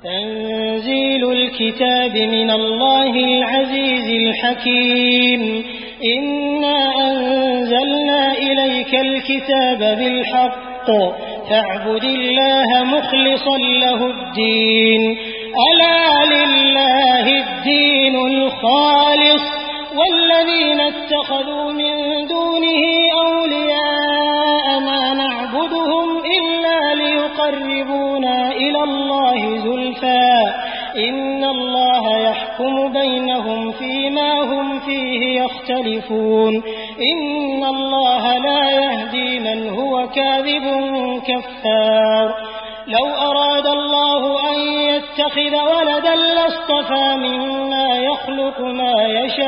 تنزيل الكتاب من الله العزيز الحكيم إنا أنزلنا إليك الكتاب بالحق فاعبد الله مخلصا له الدين ألا لله الدين الخالص والذين اتخذوا من دونه أولياء ما نعبدهم إلا ليقربونا إلى الله زلفى إن الله يحكم بينهم فيما هم فيه يختلفون إن الله لا يهدي من هو كاذب كفار لو أراد الله أن يتخذ ولدا لاصطفى مما يخلق ما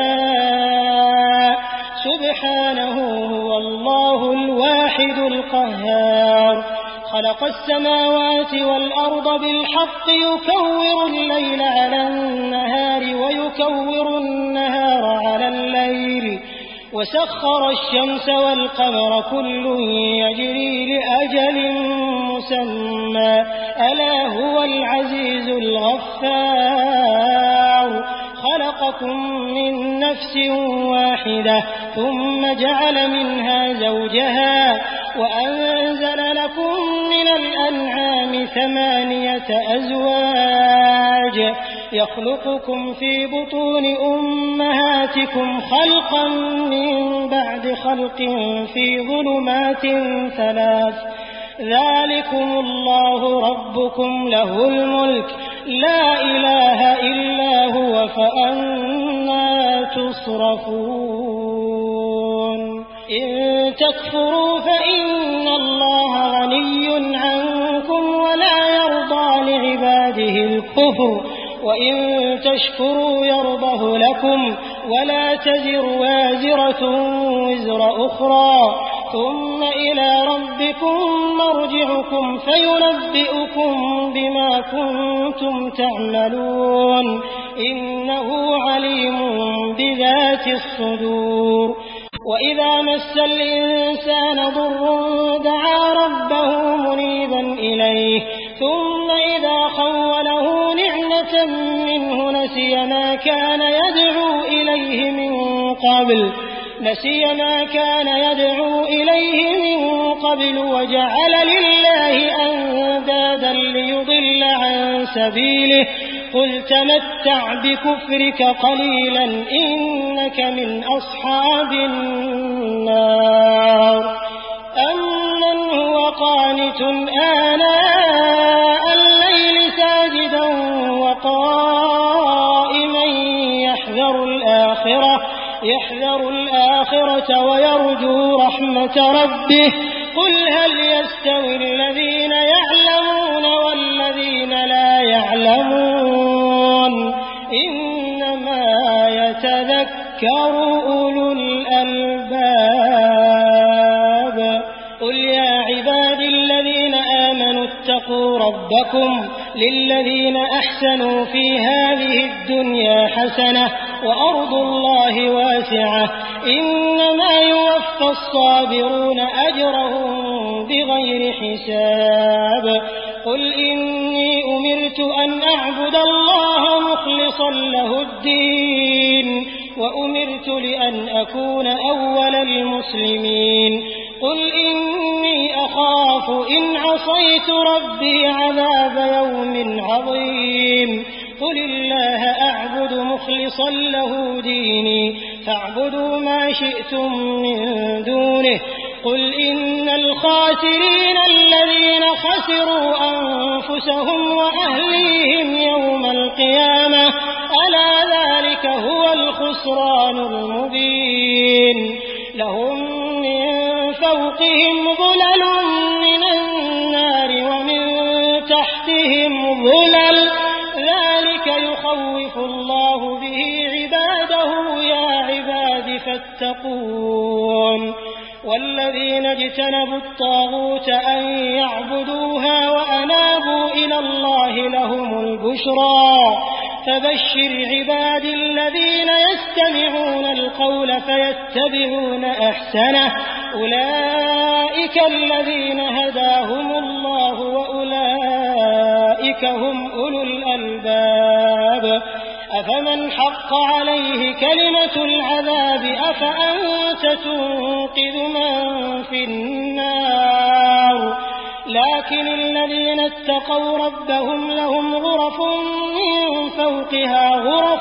يشاء سبحانه هو الله الواحد القهار خلق السماوات والأرض بالحق يكور الليل على النهار ويكور النهار على الليل وسخر الشمس والقمر كل يجري لأجل مسمى ألا هو العزيز الغفار خلقكم من نفس واحدة ثم جعل منها زوجها وأنزل لكم من الأنعام 8 أزواج يخلقكم في بطون أمهاتكم خلقا من بعد خلق في ظلمات 3 ذلكم الله ربكم له الملك لا إله إلا هو فأنى تصرفون إن تكفروا فإن الله غني عنكم ولا يرضى لعباده الكفر وإن تشكروا يرضه لكم ولا تزر وازرة وزر أخرى ثم إلى ربكم مرجعكم فينبئكم بما كنتم تعملون إنه عليم بذات الصدور وإذا مس الإنسان ضر دعا ربه منيبا إليه ثم إذا خوله نعمة منه نسي ما كان يدعو إليه من قبل وجعل لله أندادا ليضل عن سبيله قل تمتع بكفرك قليلا إنك من أصحاب النار أمن هو قانت آناء الليل ساجدا وقائما يحذر الآخرة ويرجو رحمة ربه قل هل يستوي الذين يعلمون والذين لا يعلمون إنما يتذكر أولو الألباب قل يا عبادي الذين آمنوا اتقوا ربكم للذين أحسنوا في هذه الدنيا حسنة وأرض الله واسعة إنما يوفى الصابرون أجرهم بغير حساب قل إني أمرت أن أعبد الله مخلصا له الدين وأمرت لأن أكون أول المسلمين قل إني أخاف إن عصيت ربي عذاب يوم عظيم قل الله أعبد مخلصا له ديني فاعبدوا ما شئتم من دونه قل إن الخاسرين الذين خسروا أنفسهم وأهليهم يوم القيامة ألا ذلك هو الخسران المبين لهم من فوقهم ظلل من النار ومن تحتهم ظلل ذلك يخوف الله به عباده يا عباد فاتقون والذين اجتنبوا الطاغوت أن يعبدوها وأنابوا إلى الله لهم البشرى فبشر عباد الذين يستمعون القول فيتبعون أحسنه أولئك الذين هداهم الله وأولئك أولئك هم أولو الألباب أفمن حق عليه كلمة العذاب أفأنت تنقذ من في النار لكن الذين اتقوا ربهم لهم غرف من فوقها غرف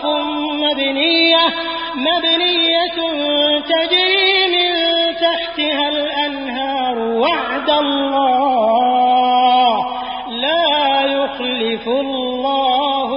مبنية تجري من تحتها الأنهار وعد الله لا يخلف الله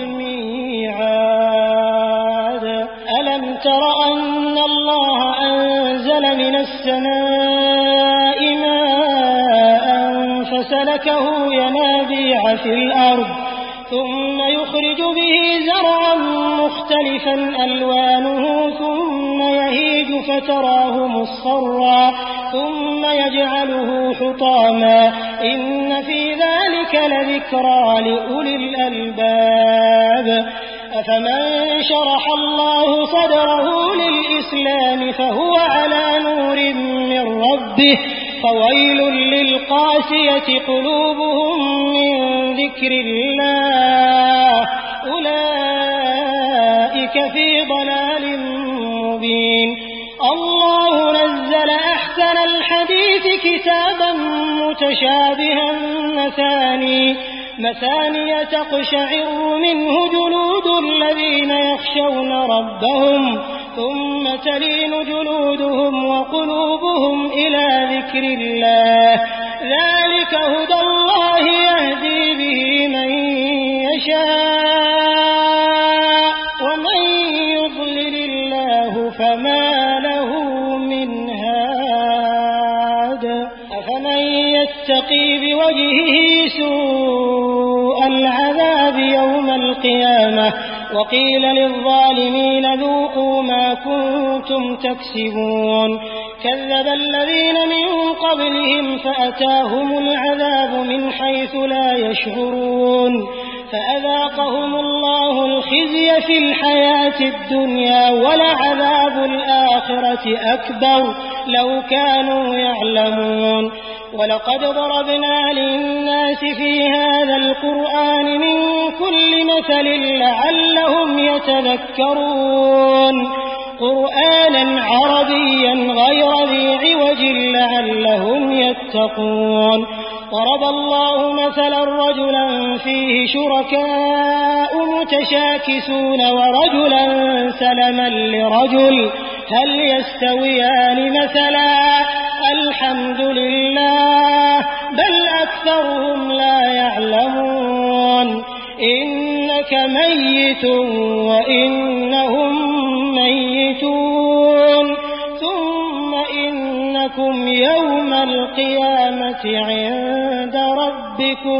الميعاد ألم تر أن الله أنزل من السماء ماء فسلكه ينابيع في الأرض ثم يخرج به زرعا مختلفا ألوانه ثم يهيج فتراه مصفرا ثم يجعله حطاما إن في ذلك لذكرى لأولي الألباب أفمن شرح الله صدره للإسلام فهو على نور من ربه فويل للقاسية قلوبهم من ذكر الله أولئك في ضلال مبين الله نزل أحسن الحديث كتابا متشابها مثانية تقشعر منه جلود الذين يخشون ربهم ثم تلين جلودهم وقلوبهم إلى ذكر الله ذلك هدى الله يهدي به من يشاء ومن يضلل الله فما له من هاد أفمن يتقي بوجهه سوء العذاب يوم القيامة وقيل للظالمين ذوقوا ما كنتم تكسبون كذب الذين من قبلهم فأتاهم العذاب من حيث لا يشعرون فأذاقهم الله الخزي في الحياة الدنيا ولعذاب الآخرة أكبر لو كانوا يعلمون ولقد ضربنا للناس في هذا القرآن من كل مثل لعلهم يتذكرون قرآنا عربيا غير ذي عوج لعلهم يتقون ضرب الله مثلا رجلا فيه شركاء متشاكسون ورجلا سلما لرجل هل يستويان مثلا الحمد لله بل أكثرهم لا يعلمون إنك ميت وإنهم ميتون ثم إنكم يوم القيامة عند ربكم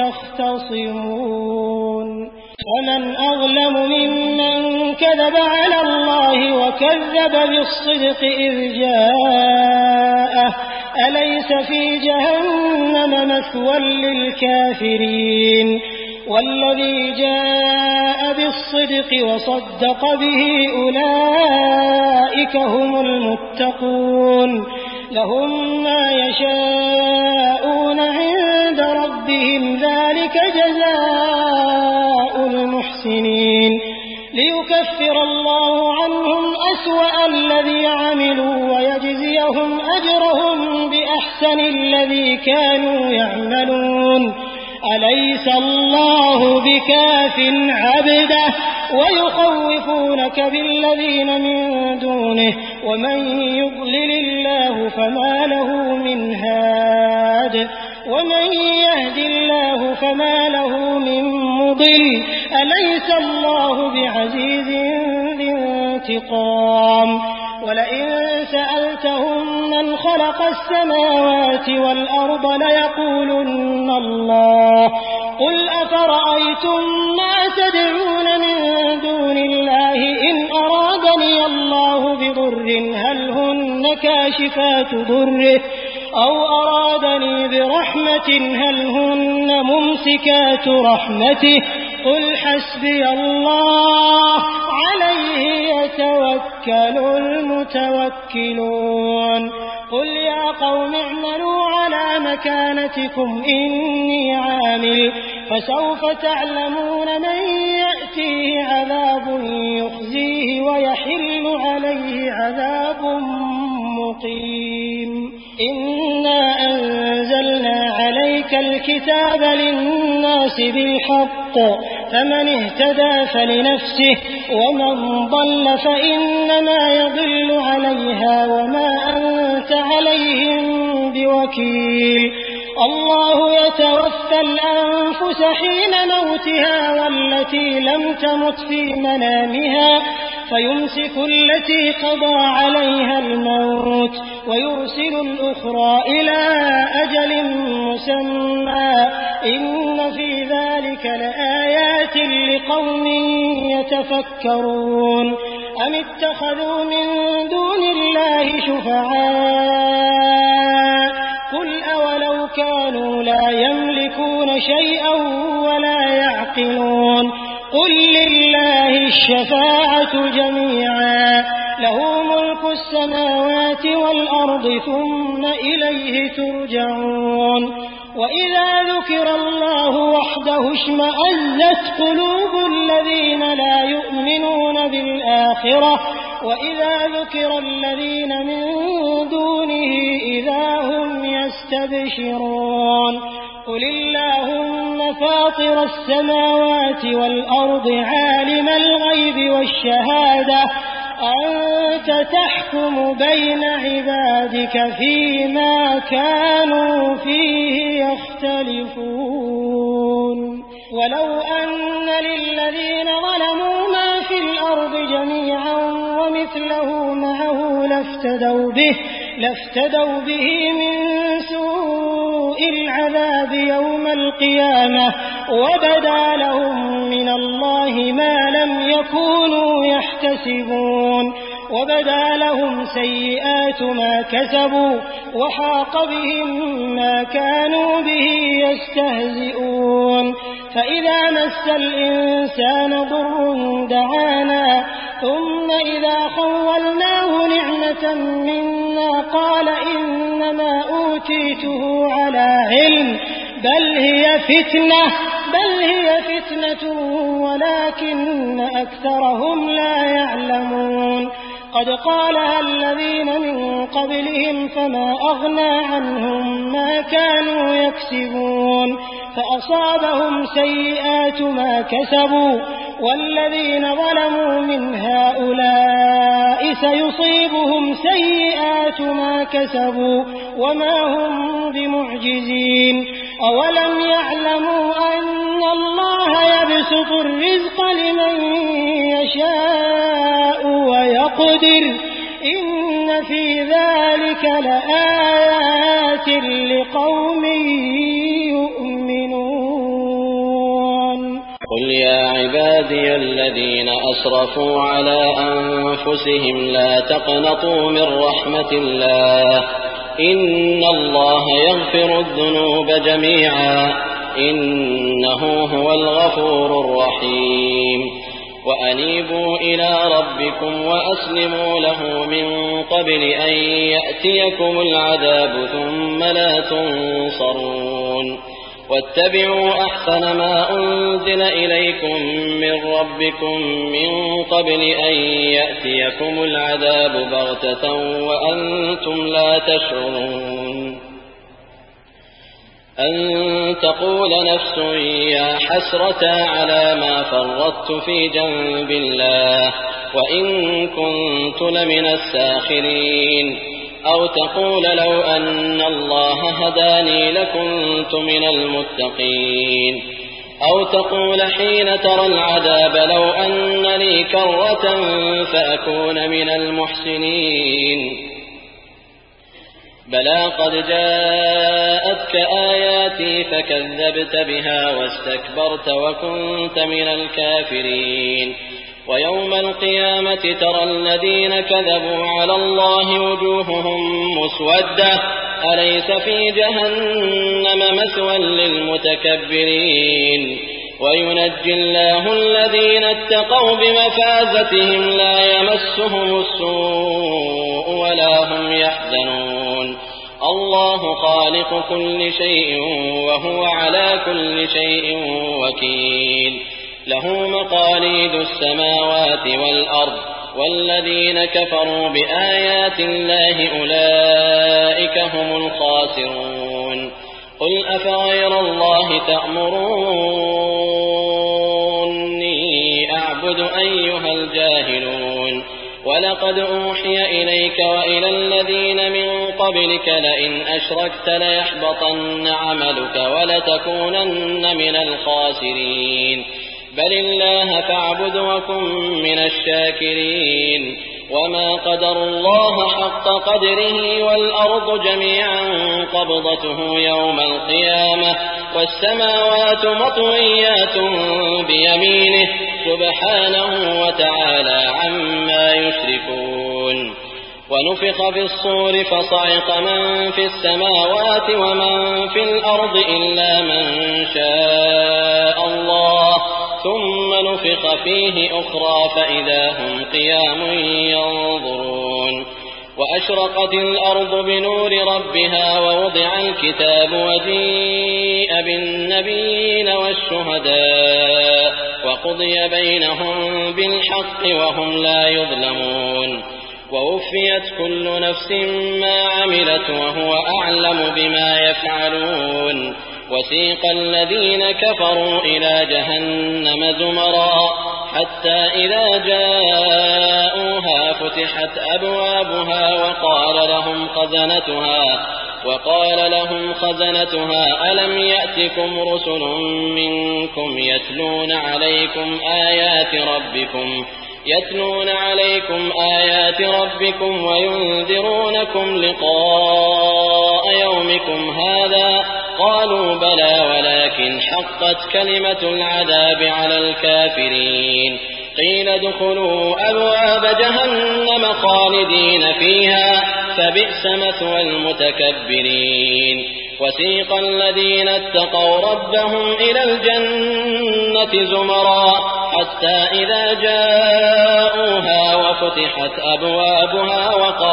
تختصمون ومن أظلم ممن كذب على الله وكذب بالصدق إذ جاءه أليس في جهنم مثوى للكافرين والذي جاء بالصدق وصدق به أولئك هم المتقون لهم ما يشاءون عند ربهم ذلك جزاء المحسنين ليكفر الله عنهم أسوأ الذي عملوا ويجزيهم أجرهم بأحسن الذي كانوا يعملون أليس الله بكاف عبده ويخوفونك بالذين من دونه ومن يضلل الله فما له من هاد ومن يهد الله فما له من مضل أليس الله بعزيز ذي انتقام ولئن سألتهم من خلق السماوات والأرض ليقولن الله قل أفرأيتم ما تدعون من دون الله إن أرادني الله بضر هل هن كاشفات ضره أو أرادني برحمة هل هن ممسكات رحمته قل حسبي الله عليه يتوكل المتوكلون قل يا قوم اعملوا على مكانتكم إني عامل فسوف تعلمون من يأتيه عذاب يخزيه ويحل عليه عذاب مقيم. إنا أنزلنا عليك الكتاب للناس بالحق فمن اهتدى فلنفسه ومن ضل فإنما يضل عليها وما أنت عليهم بوكيل. الله يتوفى الأنفس حين موتها والتي لم تمت في منامها فيمسك التي قضى عليها الموت ويرسل الأخرى إلى أجل مسمى إن في ذلك لآيات لقوم يتفكرون. أم اتخذوا من دون الله شفعاء قل أولو كانوا لا يملكون شيئا ولا يعقلون قل لله الشفاعة جميعا له ملك السماوات والأرض ثم إليه ترجعون. وإذا ذكر الله وحده اشمأزت قلوب الذين لا يؤمنون بالآخرة وإذا ذكر الذين من دونه إذا هم يستبشرون. قل اللهم فاطر السماوات والأرض عالم الغيب والشهادة أنت تحكم بين عبادك فيما كانوا فيه يختلفون. ولو أن للذين ظلموا ما في الأرض جميعا ومثله معه لافتدوا به من سوء العذاب يوم القيامة وبدا لهم من الله ما لم يكونوا يحتسبون وبدا لهم سيئات ما كسبوا وحاق بهم ما كانوا به يستهزئون. فإذا مس الإنسان ضر دعانا ثم إذا خولناه نعمة منا قال إنما أوتيته على علم بل هي فتنة ولكن أكثرهم لا يعلمون. قد قالها الذين من قبلهم فما أغنى عنهم ما كانوا يكسبون فأصابهم سيئات ما كسبوا والذين ظلموا من هؤلاء سيصيبهم سيئات ما كسبوا وما هم بمعجزين. أولم يعلموا أن الله يبسط الرزق لمن يشاء ويقدر إن في ذلك لآيات لقوم يؤمنون. قل يا عبادي الذين أسرفوا على أنفسهم لا تقنطوا من رحمة الله إن الله يغفر الذنوب جميعا إنه هو الغفور الرحيم. وأنيبوا إلى ربكم وأسلموا له من قبل أن يأتيكم العذاب ثم لا تنصرون. واتبعوا أحسن ما أنزل إليكم من ربكم من قبل أن يأتيكم العذاب بغتة وأنتم لا تشعرون. أن تقول نفس يا حسرة على ما فرطت في جنب الله وإن كنت لمن الساخرين. أو تقول لو أن الله هداني لكنت من المتقين. أو تقول حين ترى العذاب لو أن لي كرة فأكون من المحسنين. بلى قد جاءتك آياتي فكذبت بها واستكبرت وكنت من الكافرين. ويوم القيامة ترى الذين كذبوا على الله وجوههم مسودة أليس في جهنم مثوى للمتكبرين. وينجي الله الذين اتقوا بمفازتهم لا يمسهم السوء ولا هم يحزنون. الله خالق كل شيء وهو على كل شيء وكيل له مقاليد السماوات والأرض والذين كفروا بآيات الله أولئك هم الخاسرون قل أفغير الله تأمروني أعبد أيها الجاهلون ولقد أوحي إليك وإلى الذين من قبلك لئن أشركت ليحبطن عملك ولتكونن من الخاسرين بل الله فاعبد وكن من الشاكرين وما قدروا الله حق قدره والأرض جميعا قبضته يوم القيامة والسماوات مطويات بيمينه سبحانه وتعالى عما يشركون ونفخ في الصور فصعق من في السماوات ومن في الأرض إلا من شاء الله ثم نفخ فيه أخرى فإذا هم قيام ينظرون وأشرقت الأرض بنور ربها ووضع الكتاب وجيء بالنبيين والشهداء وقضي بينهم بالحق وهم لا يظلمون ووفيت كل نفس ما عملت وهو أعلم بما يفعلون وسيق الذين كفروا إلى جهنم زمرا حتى إذا جاءوها فتحت أبوابها وقال لهم خزنتها ألم يأتكم رسل منكم يتلون عليكم آيات ربكم وينذرونكم لقاء يومكم هذا قالوا بلى ولكن حقت كلمة العذاب على الكافرين قيل ادخلوا أبواب جهنم خالدين فيها فبئس مثوى المتكبرين وسيق الذين اتقوا ربهم إلى الجنة زمرا حتى إذا جاءوها وفتحت أبوابها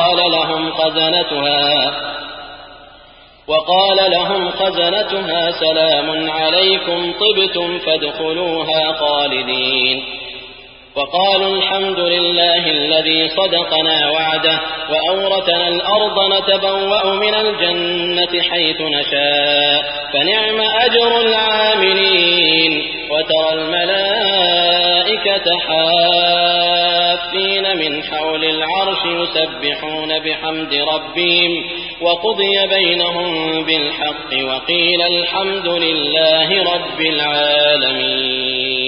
وقال لهم خزنتها سلام عليكم طبتم فادخلوها خالدين وقالوا الحمد لله الذي صدقنا وعده وأورثنا الأرض نتبوأ من الجنة حيث نشاء فنعم أجر العاملين وترى الملائكة حافين من حول العرش يسبحون بحمد ربهم وقضي بينهم بالحق وقيل الحمد لله رب العالمين.